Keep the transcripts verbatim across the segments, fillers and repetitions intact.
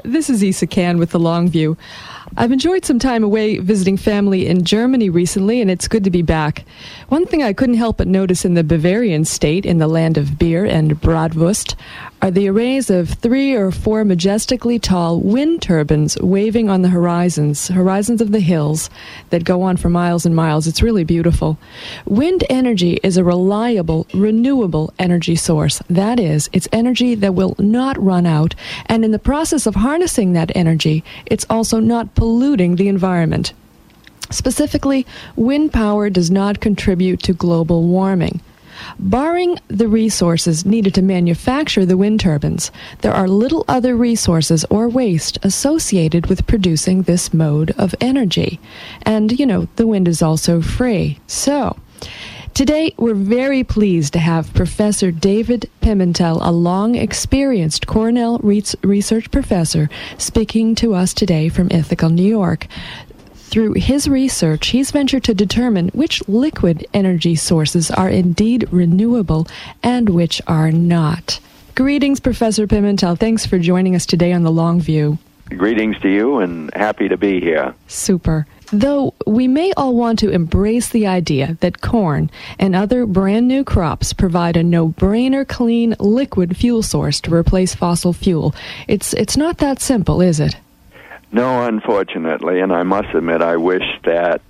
This is Isa Can with The Long View. I've enjoyed some time away visiting family in Germany recently, and it's good to be back. One thing I couldn't help but notice in the Bavarian state, in the land of beer and bratwurst, are the arrays of three or four majestically tall wind turbines waving on the horizons, horizons of the hills that go on for miles and miles. It's really beautiful. Wind energy is a reliable, renewable energy source. That is, it's energy that will not run out, and in the process of harnessing that energy, it's also not polluting the environment. Specifically, wind power does not contribute to global warming. Barring the resources needed to manufacture the wind turbines, there are little other resources or waste associated with producing this mode of energy. And, you know, the wind is also free. So, today, we're very pleased to have Professor David Pimentel, a long-experienced Cornell research professor, speaking to us today from Ithaca, New York. Through his research, he's ventured to determine which liquid energy sources are indeed renewable and which are not. Greetings, Professor Pimentel. Thanks for joining us today on The Long View. Greetings to you, and happy to be here. Super. Though we may all want to embrace the idea that corn and other brand new crops provide a no-brainer clean liquid fuel source to replace fossil fuel, it's it's not that simple, is it? No, unfortunately, and I must admit I wish that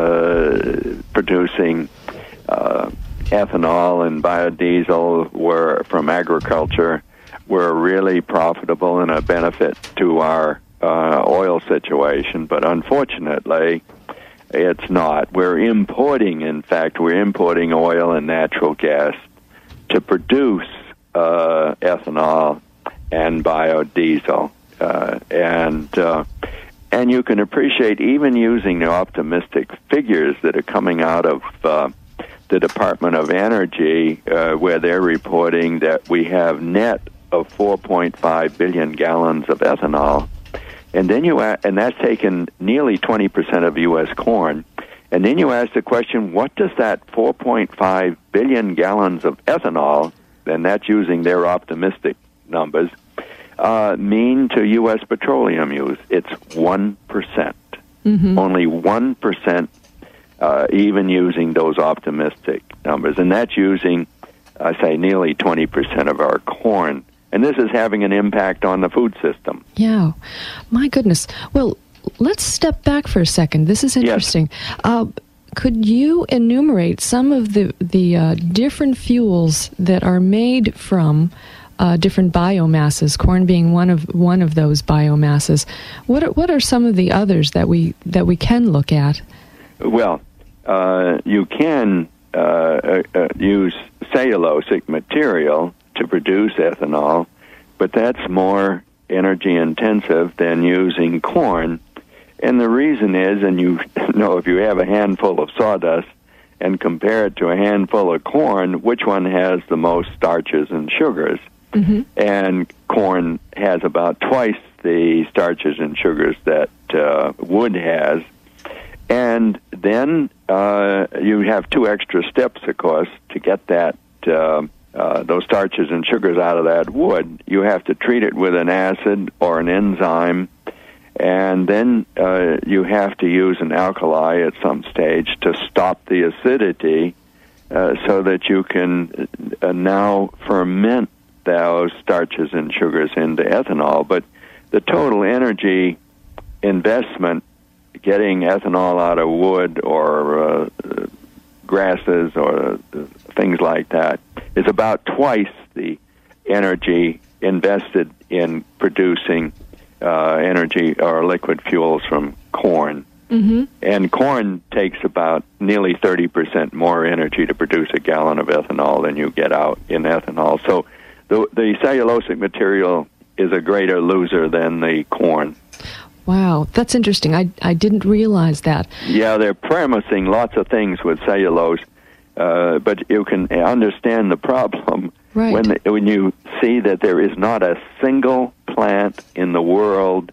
uh, producing uh, ethanol and biodiesel were from agriculture were really profitable and a benefit to our uh, oil situation, but unfortunately, it's not. We're importing, in fact, we're importing oil and natural gas to produce uh, ethanol and biodiesel. Uh, and uh, and you can appreciate, even using the optimistic figures that are coming out of uh, the Department of Energy, uh, where they're reporting that we have net of four point five billion gallons of ethanol, and then you a- and that's taken nearly twenty percent of U S corn. And then you ask the question, what does that four point five billion gallons of ethanol, and that's using their optimistic numbers, Uh, mean to U S petroleum use? It's one percent. Mm-hmm. Only one percent, uh, even using those optimistic numbers. And that's using, I say, nearly twenty percent of our corn. And this is having an impact on the food system. Yeah. My goodness. Well, let's step back for a second. This is interesting. Yes. Uh, could you enumerate some of the, the uh, different fuels that are made from Uh, different biomasses, corn being one of one of those biomasses? What are, what are some of the others that we that we can look at? Well, uh, you can uh, uh, uh, use cellulosic material to produce ethanol, but that's more energy intensive than using corn. And the reason is, and you know, if you have a handful of sawdust and compare it to a handful of corn, which one has the most starches and sugars? Mm-hmm. And corn has about twice the starches and sugars that uh, wood has. And then uh, you have two extra steps, of course, to get that uh, uh, those starches and sugars out of that wood. You have to treat it with an acid or an enzyme, and then uh, you have to use an alkali at some stage to stop the acidity uh, so that you can uh, now ferment those starches and sugars into ethanol. But the total energy investment getting ethanol out of wood or uh, grasses or uh, things like that is about twice the energy invested in producing uh, energy or liquid fuels from corn. Mm-hmm. And corn takes about nearly thirty percent more energy to produce a gallon of ethanol than you get out in ethanol. So The, the cellulosic material is a greater loser than the corn. Wow, that's interesting. I, I didn't realize that. Yeah, they're premising lots of things with cellulose, uh, but you can understand the problem right. when the, when you see that there is not a single plant in the world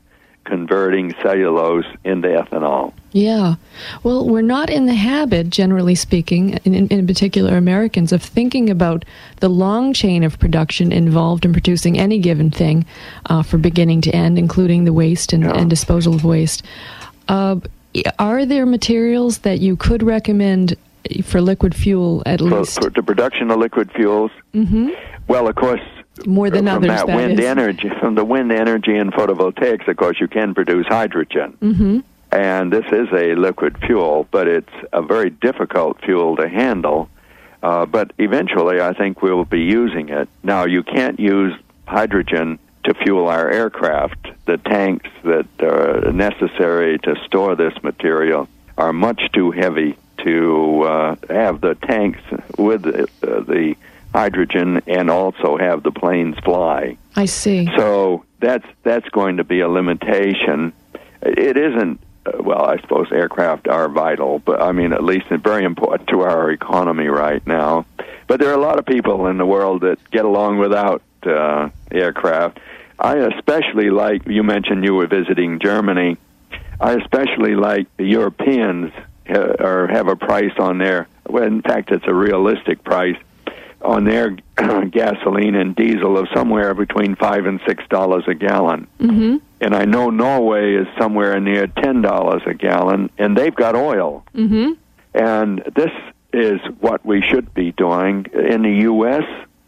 converting cellulose into ethanol. Yeah. Well, we're not in the habit, generally speaking, in, in particular Americans, of thinking about the long chain of production involved in producing any given thing uh, from beginning to end, including the waste and, Yeah. and disposal of waste. Uh, are there materials that you could recommend for liquid fuel, at For, least? for the production of liquid fuels, Mm-hmm. well, of course, More than from others, that, that wind is. energy, from the wind energy and photovoltaics, of course, you can produce hydrogen. Mm-hmm. And this is a liquid fuel, but it's a very difficult fuel to handle. Uh, but eventually, I think we'll be using it. Now, you can't use hydrogen to fuel our aircraft. The tanks that are necessary to store this material are much too heavy to uh, have the tanks with the, uh, the hydrogen and also have the planes fly. I see. So that's that's going to be a limitation. It isn't, uh, well, I suppose aircraft are vital, but I mean, at least it's very important to our economy right now. But there are a lot of people in the world that get along without uh, aircraft. I especially like, you mentioned you were visiting Germany, I especially like the Europeans uh, or have a price on their, well, in fact, it's a realistic price, on their gasoline and diesel of somewhere between five and six dollars a gallon. Mm-hmm. And I know Norway is somewhere near ten dollars a gallon, and they've got oil. Mm-hmm. And this is what we should be doing. In the U S,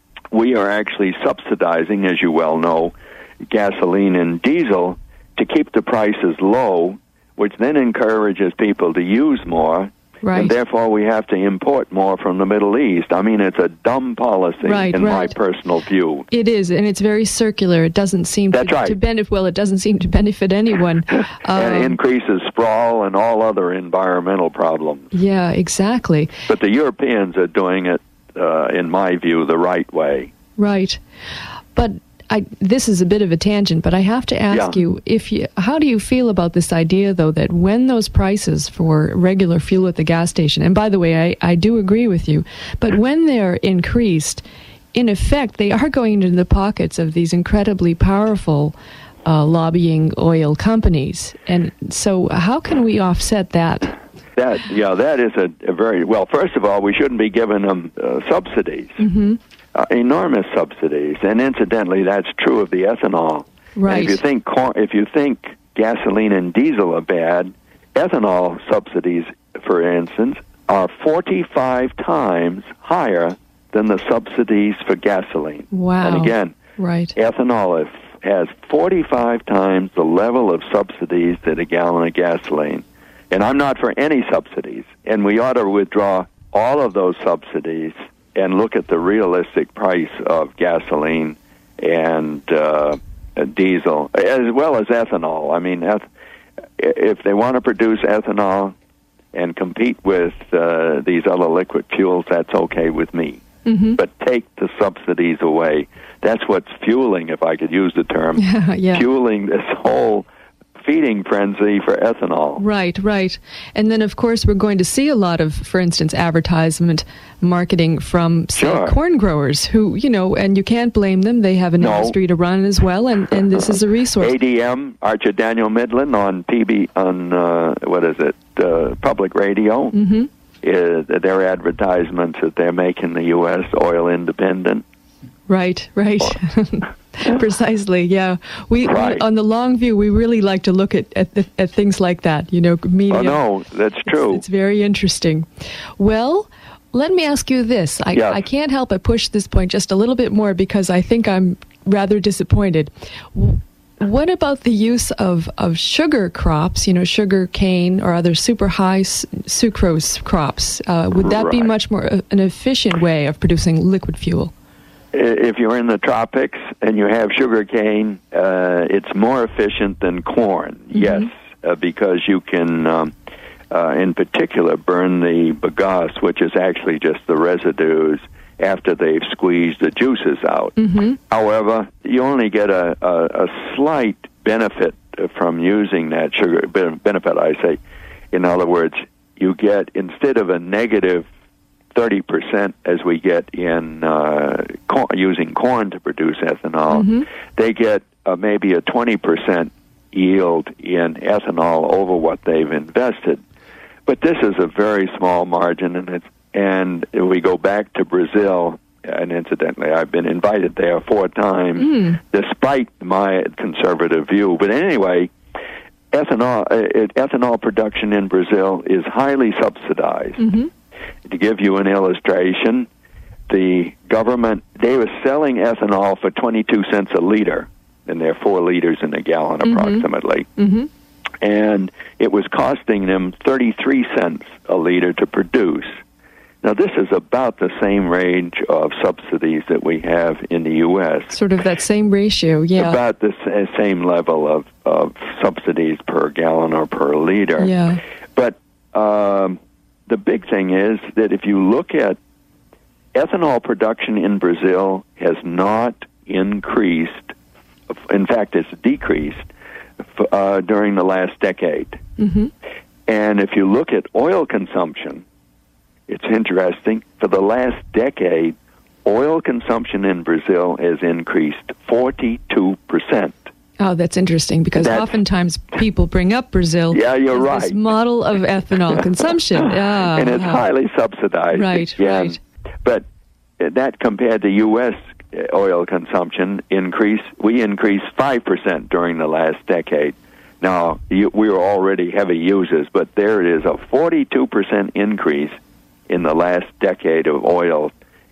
we are actually subsidizing, as you well know, gasoline and diesel to keep the prices low, which then encourages people to use more. Right. And therefore, we have to import more from the Middle East. I mean, it's a dumb policy, Right, in my right. personal view. It is, and it's very circular. It doesn't seem That's to, right. to benefit. Well, it doesn't seem to benefit anyone. And Um, increases sprawl and all other environmental problems. yeah, exactly. But the Europeans are doing it, uh, in my view, the right way. Right, but I, this is a bit of a tangent. But I have to ask Yeah. you, if you, how do you feel about this idea, though, that when those prices for regular fuel at the gas station, and by the way, I, I do agree with you, but when they're increased, in effect, they are going into the pockets of these incredibly powerful uh, lobbying oil companies. And so how can we offset that? That, yeah, that is a, a very, well, first of all, we shouldn't be giving them uh, subsidies, Mm-hmm. uh, enormous subsidies. And incidentally, that's true of the ethanol. Right. And if you think cor- if you think gasoline and diesel are bad, ethanol subsidies, for instance, are forty-five times higher than the subsidies for gasoline. Wow. And again, Right. ethanol is, has forty-five times the level of subsidies that a gallon of gasoline. And I'm not for any subsidies. And we ought to withdraw all of those subsidies and look at the realistic price of gasoline and uh, diesel, as well as ethanol. I mean, eth- if they want to produce ethanol and compete with uh, these other liquid fuels, that's okay with me. Mm-hmm. But take the subsidies away. That's what's fueling, if I could use the term, Yeah. fueling this whole feeding frenzy for ethanol. Right, right. And then, of course, we're going to see a lot of, for instance, advertisement marketing from, say, Sure. corn growers who, you know, and you can't blame them. They have an No. industry to run as well, and, and this is a resource. A D M, Archer Daniel Midland on P B, on, uh, what is it, uh, public radio. Mm-hmm. Is their advertisements that they're making the U S oil independent. Right, right. Precisely, yeah. We, Right. we on the long view, we really like to look at at, the, at things like that. You know, media. Oh, no, that's true. It's, it's very interesting. Well, let me ask you this. I, Yes. I can't help but push this point just a little bit more because I think I'm rather disappointed. W- What about the use of, of sugar crops, you know, sugar cane or other super high s- sucrose crops? Uh, would that be Right. much more uh, an efficient way of producing liquid fuel? If you're in the tropics and you have sugar cane, uh, it's more efficient than corn, yes, uh, because you can, um, uh, in particular, burn the bagasse, which is actually just the residues after they've squeezed the juices out. Mm-hmm. However, you only get a, a, a slight benefit from using that sugar, benefit, I say. In other words, you get, instead of a negative thirty percent as we get in uh, corn, using corn to produce ethanol, Mm-hmm. they get uh, maybe a twenty percent yield in ethanol over what they've invested. But this is a very small margin, and it's and if we go back to Brazil, and incidentally, I've been invited there four times, mm. despite my conservative view. But anyway, ethanol uh, ethanol production in Brazil is highly subsidized. Mm-hmm. To give you an illustration, the government, they were selling ethanol for twenty-two cents a liter, and they're four liters in a gallon mm-hmm. approximately. Mm-hmm. And it was costing them thirty-three cents a liter to produce. Now, this is about the same range of subsidies that we have in the U S Sort of that same ratio, yeah. About the same level of, of subsidies per gallon or per liter. Yeah. But um, the big thing is that if you look at ethanol production in Brazil has not increased. In fact, it's decreased uh, during the last decade. Mm-hmm. And if you look at oil consumption, it's interesting. For the last decade, oil consumption in Brazil has increased forty-two percent. Oh, that's interesting, because that's, oftentimes people bring up Brazil yeah, you're as right. this model of ethanol consumption. Yeah, and it's uh, highly subsidized. Right, again. right. But that compared to U S oil consumption, increase, we increased five percent during the last decade. Now, we were already heavy users, but there it is, a forty-two percent increase in the last decade of oil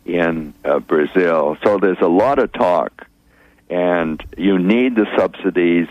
in uh, Brazil. So there's a lot of talk, and you need the subsidies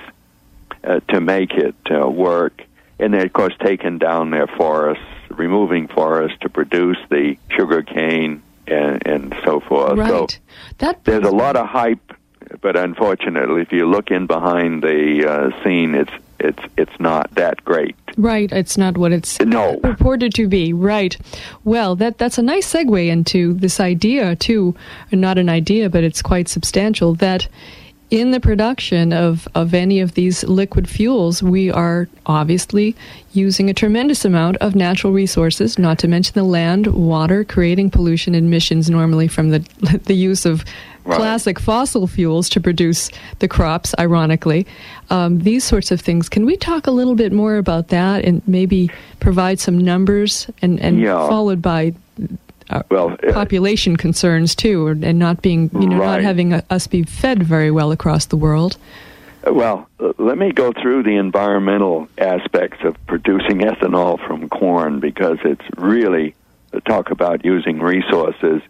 uh, to make it uh, work. And they're, of course, taking down their forests, removing forests to produce the sugar cane and, and so forth. Right. So that there's a lot of hype, but unfortunately, if you look in behind the uh, scene, it's it's it's not that great. Right, it's not what it's no. purported to be. Right. Well, that that's a nice segue into this idea, too, not an idea, but it's quite substantial, that in the production of, of any of these liquid fuels, we are obviously using a tremendous amount of natural resources, not to mention the land, water, creating pollution emissions normally from the the use of right. classic fossil fuels to produce the crops, ironically. Um, these sorts of things. Can we talk a little bit more about that and maybe provide some numbers and, and yeah. followed by Uh, well, uh, population concerns too, and not being, you know, right. not having a, us be fed very well across the world. Well, uh, let me go through the environmental aspects of producing ethanol from corn, because it's really uh, talk about using resources.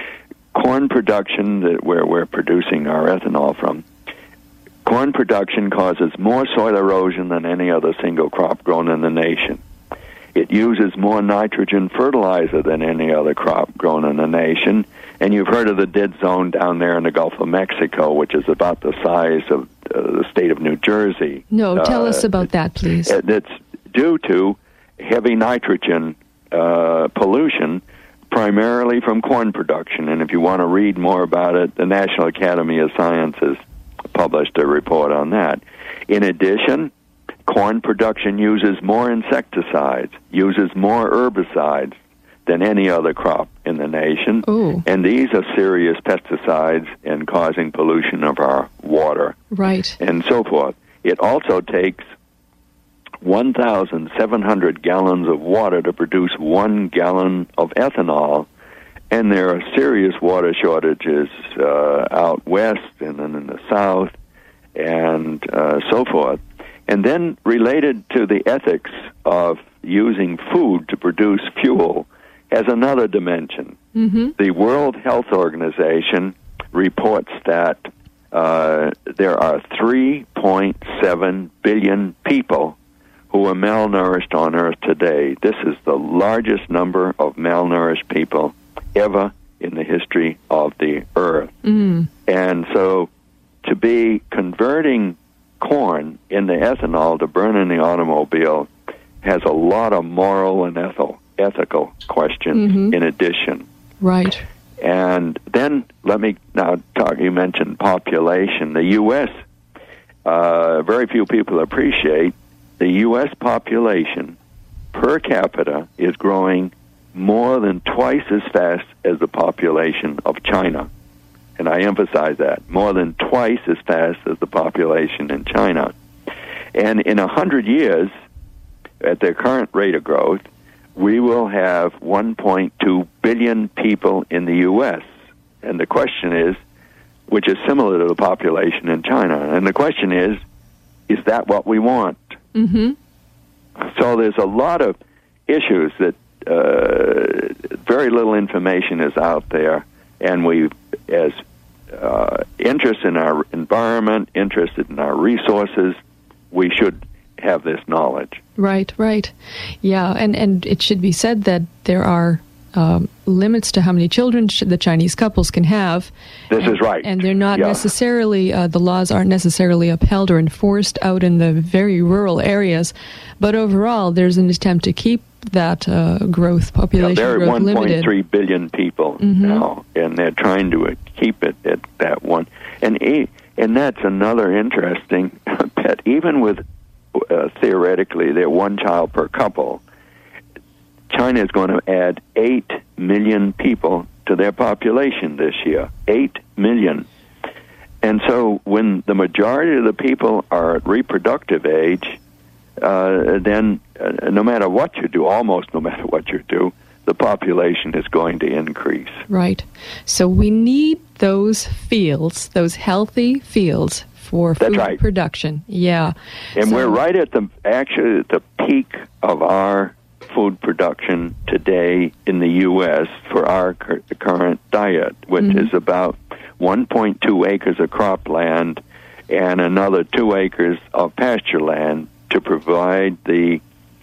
Corn production, that where we're producing our ethanol from, corn production causes more soil erosion than any other single crop grown in the nation. It uses more nitrogen fertilizer than any other crop grown in the nation. And you've heard of the dead zone down there in the Gulf of Mexico, which is about the size of uh, the state of New Jersey. No, tell uh, us about that, please. It's due to heavy nitrogen uh, pollution, primarily from corn production. And if you want to read more about it, the National Academy of Sciences published a report on that. In addition, corn production uses more insecticides, uses more herbicides than any other crop in the nation. Ooh. And these are serious pesticides and causing pollution of our water. Right. And so forth. It also takes one thousand seven hundred gallons of water to produce one gallon of ethanol. And there are serious water shortages uh, out west and then in the south and uh, so forth. And then related to the ethics of using food to produce fuel has another dimension. Mm-hmm. The World Health Organization reports that uh, there are three point seven billion people who are malnourished on Earth today. This is the largest number of malnourished people ever in the history of the Earth. Mm. And so to be converting corn into ethanol to burn in the automobile has a lot of moral and ethical ethical questions mm-hmm. in addition. Right. And then let me now talk, you mentioned population. The U S, uh, very few people appreciate, the U S population per capita is growing more than twice as fast as the population of China. And I emphasize that, more than twice as fast as the population in China. And in a hundred years, at their current rate of growth, we will have one point two billion people in the U S And the question is, which is similar to the population in China, and the question is, is that what we want? Mm-hmm. So there's a lot of issues that uh, very little information is out there, and we, as uh, interest in our environment, interested in our resources, we should have this knowledge. Right, right. Yeah, and, and it should be said that there are um, limits to how many children sh- the Chinese couples can have. This and, is right. And they're not yeah. necessarily, uh, the laws aren't necessarily upheld or enforced out in the very rural areas. But overall, there's an attempt to keep that uh, growth, population yeah, growth limited. There are one point three billion people mm-hmm. now, and they're trying to uh, keep it at that one. And, e- and that's another interesting bet. Even with Uh, theoretically, they're one child per couple, China is going to add eight million people to their population this year. eight million. And so when the majority of the people are at reproductive age, uh, then uh, no matter what you do, almost no matter what you do, the population is going to increase. Right. So we need those fields, those healthy fields, for food That's right. production. Yeah. And so, we're right at the actually at the peak of our food production today in the U S for our cur- current diet, which mm-hmm. is about one point two acres of cropland and another two acres of pasture land to provide the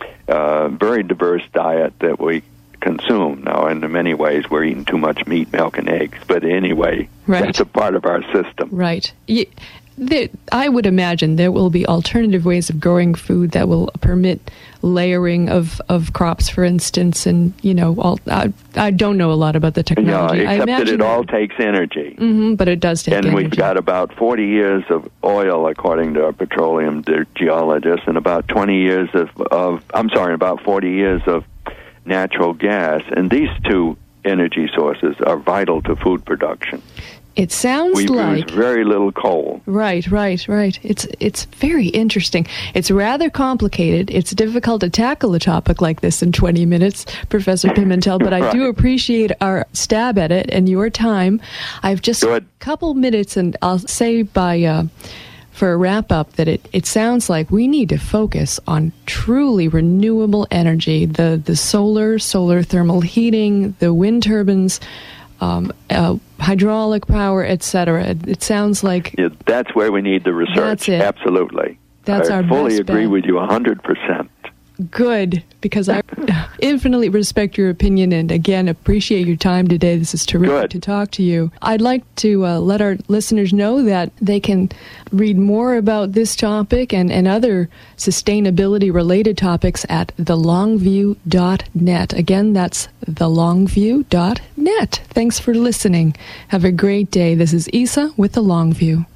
uh, very diverse diet that we consume. Now, in many ways, we're eating too much meat, milk, and eggs. But anyway, right. that's a part of our system. Right. You, There, I would imagine there will be alternative ways of growing food that will permit layering of, of crops, for instance, and, you know, all, I, I don't know a lot about the technology. Yeah, except I that it all takes energy. Mm-hmm, but it does take and energy. And we've got about forty years of oil, according to our petroleum ge- geologists, and about twenty years of, of, I'm sorry, about forty years of natural gas. And these two energy sources are vital to food production. It sounds we like use very little coal. Right, right, right. It's it's very interesting. It's rather complicated. It's difficult to tackle a topic like this in twenty minutes, Professor Pimentel, but I right. do appreciate our stab at it and your time. I've just a couple minutes, and I'll say by uh, for a wrap up that it, it sounds like we need to focus on truly renewable energy, the the solar, solar thermal heating, the wind turbines, Um, uh, hydraulic power, et cetera. It, it sounds like yeah, that's where we need the research. That's it. Absolutely. That's I our fully best agree bet. with you one hundred percent. Good, because I infinitely respect your opinion and, again, appreciate your time today. This is terrific Good. to talk to you. I'd like to uh, let our listeners know that they can read more about this topic and, and other sustainability-related topics at the longview dot net. Again, that's the longview dot net. Thanks for listening. Have a great day. This is Isa with The Longview.